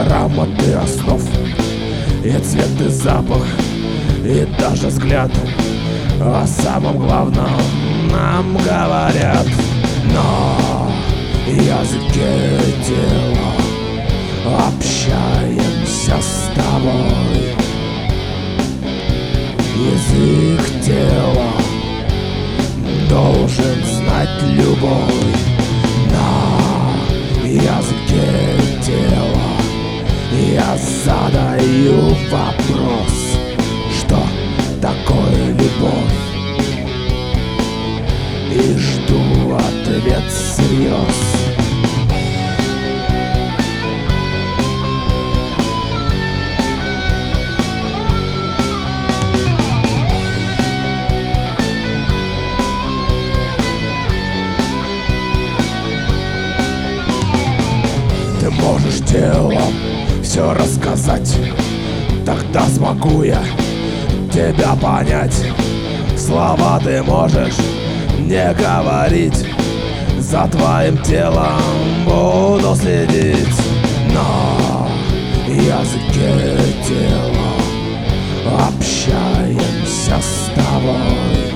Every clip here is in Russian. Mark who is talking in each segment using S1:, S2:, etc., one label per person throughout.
S1: грамоты основ. И цвет, и запах, и даже взгляд о самом главном нам говорят. На языке тела общаемся с тобой. Язык тела должен знать любой. На языке тела я задаю вопрос: что такое любовь? И жду ответ всерьез. Ты можешь телом все рассказать, тогда смогу я тебя понять. Слова ты можешь не говорить, за твоим телом буду следить. На языке тела общаемся с тобой.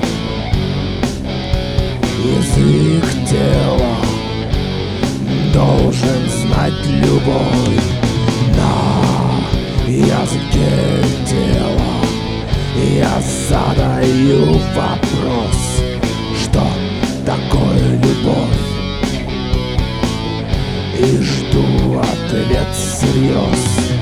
S1: Язык тела должен знать любой. На языке тела я задаю вопрос: что такое любовь? И жду ответ всерьез.